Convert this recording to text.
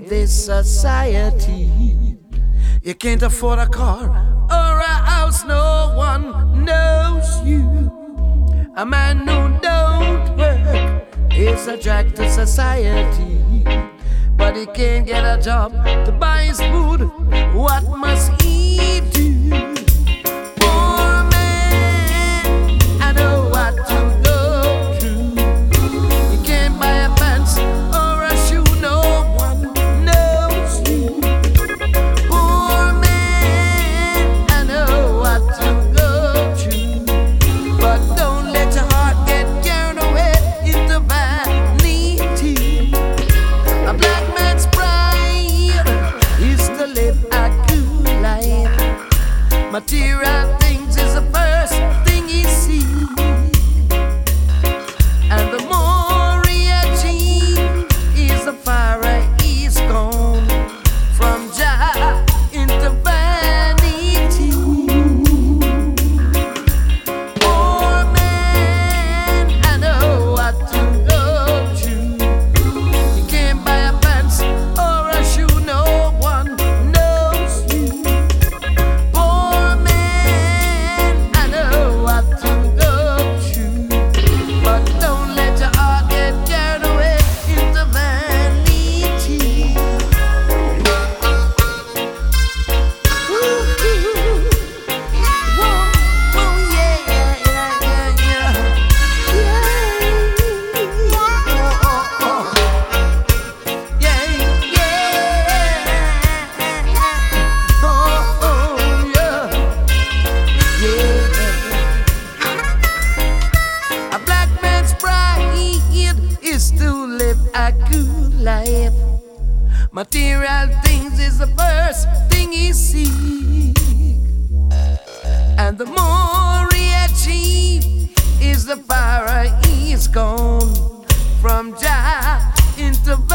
in this society. You can't afford a car or a house, no one knows you. A man who don't work is a drag to society, but he can't get a job to buy his food. What must he do? Poor man, I know what to go through. He can't buy a pants or a shoe, no one knows you. Poor man, I know what to go through, but don't let your heart get carried away into vanity. A black man's pride is to live a good life. Material things is the first thing he sees, and the more he achieves is the farther he's gone from Jah into vanity. Poor man, I know what to go through. You can't buy a pants or a shoe, no one knows you. Poor man, I know what to go through, but don't let your heart get carried away into vanity. Ooh, whoa, whoa, yeah, yeah, yeah, yeah, yeah. Oh, oh, oh. Yeah, yeah. Oh, oh, yeah. A black man's pride is to live a good life. Material things is the first thing he seeks, and the more he achieves is the farther he's gone from Jah into